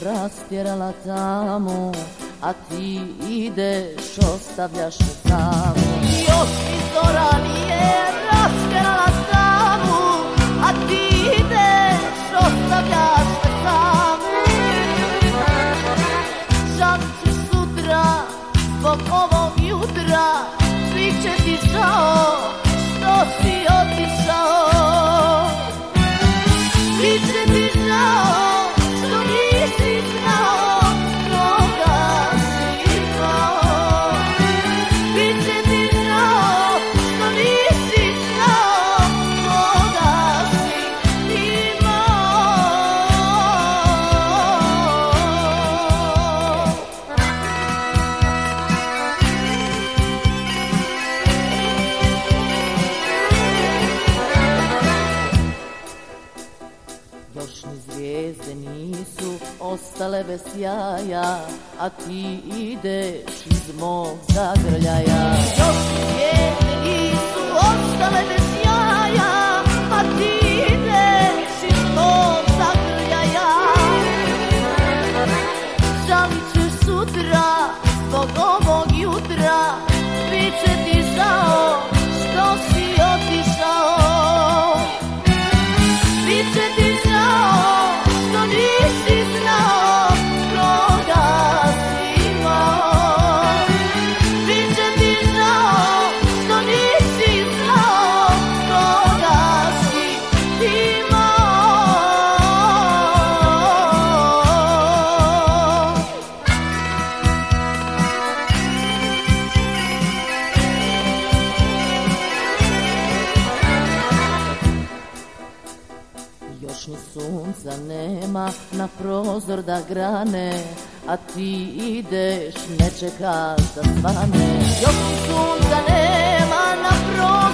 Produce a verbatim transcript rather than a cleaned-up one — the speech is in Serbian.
rastjerala tamu, a ti ideš, ostavljaš me samu. Još mi zora nije rastjerala tamu, a ti ideš, ostavljaš me samu. Žalit ćeš sutra zbog ovog jutra, bit će ti žao što si otišao. Bit će ti žao što nisi znao koga si imao. Bit će ti žao što nisi znao koga si imao. Još ni zvijezde nisu ostale bez sjaja, a ti ideš iz mog zagrljaja. Još ni zvijezde nisu ostale bez sjaja, a ti ideš iz mog zagrljaja. Žalit ćeš sutra zbog ovog jutra, bit će ti žao što si otišao. Bit će ti žao što nisi znao koga si imao. Bit će ti žao što nisi znao koga si imao. Još ni sunca nema na prozor da grane, a ti ideš, ne čekaš da svane. Još ni sunca nema na prozor